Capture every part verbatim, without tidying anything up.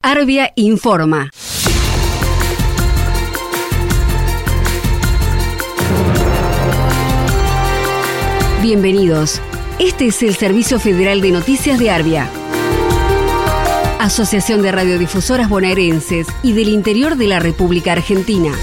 Arbia informa. Bienvenidos. Este es el Servicio Federal de Noticias de Arbia, Asociación de Radiodifusoras Bonaerenses y del Interior de la República Argentina.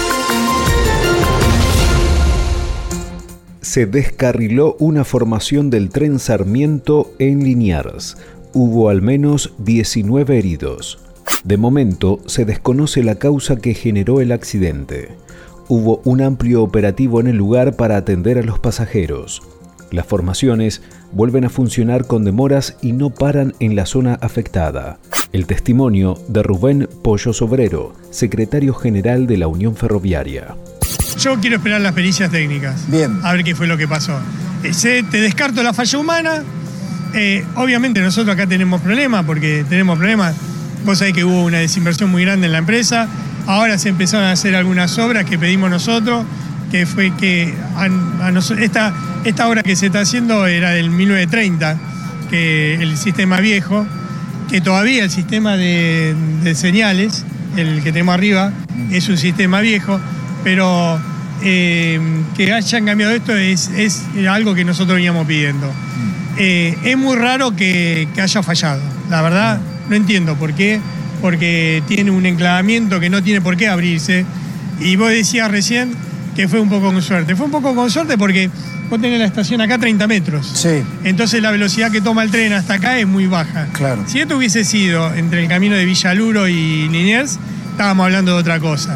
Se descarriló una formación del tren Sarmiento en Liniers. Hubo al menos diecinueve heridos. De momento, se desconoce la causa que generó el accidente. Hubo un amplio operativo en el lugar para atender a los pasajeros. Las formaciones vuelven a funcionar con demoras y no paran en la zona afectada. El testimonio de Rubén Pollo Sobrero, secretario general de la Unión Ferroviaria. Yo quiero esperar las pericias técnicas. Bien. A ver qué fue lo que pasó. Eh, se, te descarto la falla humana. Eh, obviamente nosotros acá tenemos problemas, porque tenemos problemas. Vos sabés que hubo una desinversión muy grande en la empresa. Ahora se empezaron a hacer algunas obras que pedimos nosotros, que fue que a, a nos, esta, esta obra que se está haciendo era del mil novecientos treinta, que el sistema viejo, que todavía el sistema de, de señales, el que tenemos arriba, es un sistema viejo, pero eh, que hayan cambiado esto es, es algo que nosotros veníamos pidiendo. Eh, es muy raro que, que haya fallado, la verdad no entiendo por qué, porque tiene un enclavamiento que no tiene por qué abrirse, y vos decías recién que fue un poco con suerte. Fue un poco con suerte porque vos tenés la estación acá a treinta metros. Sí. Entonces la velocidad que toma el tren hasta acá es muy baja. Claro. Si esto hubiese sido entre el camino de Villaluro y Liniers, estábamos hablando de otra cosa.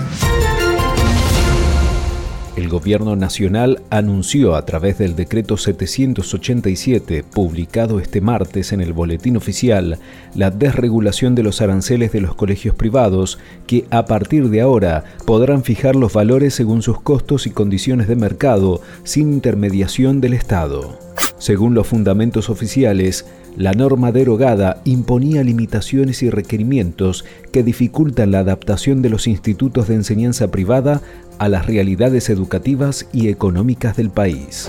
El Gobierno Nacional anunció a través del decreto setecientos ochenta y siete, publicado este martes en el Boletín Oficial, la desregulación de los aranceles de los colegios privados, que a partir de ahora podrán fijar los valores según sus costos y condiciones de mercado, sin intermediación del Estado. Según los fundamentos oficiales, la norma derogada imponía limitaciones y requerimientos que dificultan la adaptación de los institutos de enseñanza privada a las realidades educativas y económicas del país.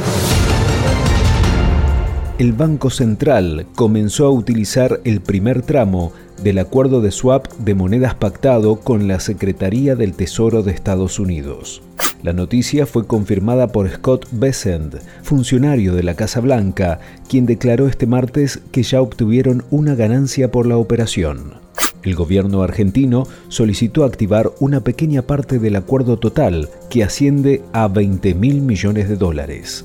El Banco Central comenzó a utilizar el primer tramo del acuerdo de swap de monedas pactado con la Secretaría del Tesoro de Estados Unidos. La noticia fue confirmada por Scott Bessent, funcionario de la Casa Blanca, quien declaró este martes que ya obtuvieron una ganancia por la operación. El gobierno argentino solicitó activar una pequeña parte del acuerdo total, que asciende a veinte mil millones de dólares.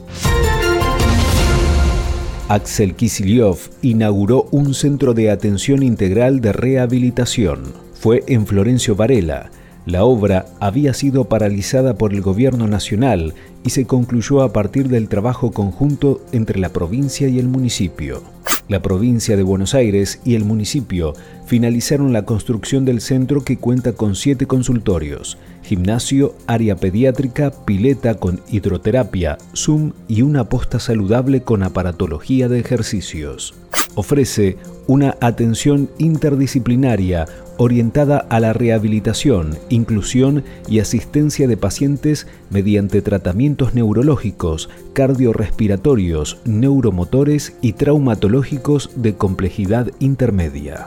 Axel Kicillof inauguró un centro de atención integral de rehabilitación. Fue en Florencio Varela. La obra había sido paralizada por el gobierno nacional y se concluyó a partir del trabajo conjunto entre la provincia y el municipio. La provincia de Buenos Aires y el municipio finalizaron la construcción del centro, que cuenta con siete consultorios, gimnasio, área pediátrica, pileta con hidroterapia, Zoom y una posta saludable con aparatología de ejercicios. Ofrece una atención interdisciplinaria orientada a la rehabilitación, inclusión y asistencia de pacientes mediante tratamientos neurológicos, cardiorrespiratorios, neuromotores y traumatológicos de complejidad intermedia.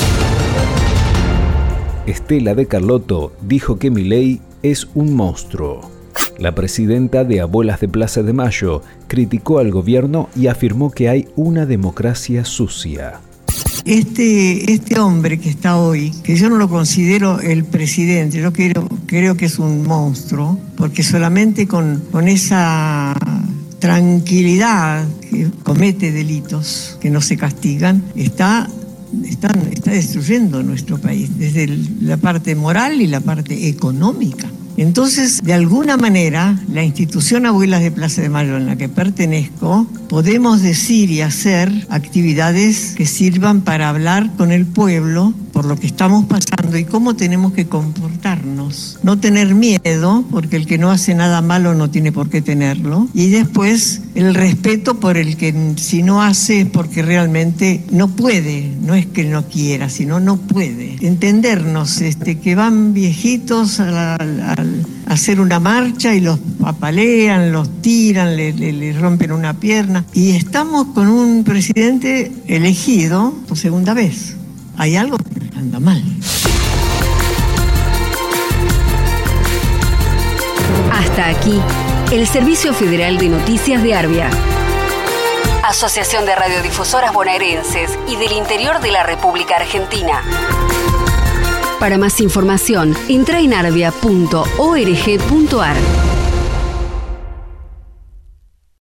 Estela de Carlotto dijo que Milei es un monstruo. La presidenta de Abuelas de Plaza de Mayo criticó al gobierno y afirmó que hay una democracia sucia. Este, este hombre que está hoy, que yo no lo considero el presidente, yo creo, creo que es un monstruo, porque solamente con, con esa tranquilidad que comete delitos que no se castigan, está, está, está destruyendo nuestro país, desde la parte moral y la parte económica. Entonces, de alguna manera, la institución Abuelas de Plaza de Mayo en la que pertenezco, podemos decir y hacer actividades que sirvan para hablar con el pueblo por lo que estamos pasando y cómo tenemos que comportarnos. No tener miedo, porque el que no hace nada malo no tiene por qué tenerlo. Y después, el respeto por el que si no hace es porque realmente no puede. No es que no quiera, sino no puede. Entendernos, este, que van viejitos a la, a hacer una marcha y los apalean, los tiran, le, le, le rompen una pierna. Y estamos con un presidente elegido por segunda vez. Hay algo, anda mal. Hasta aquí, el Servicio Federal de Noticias de Arbia. Asociación de Radiodifusoras Bonaerenses y del Interior de la República Argentina. Para más información, entra en arbia punto org punto ar.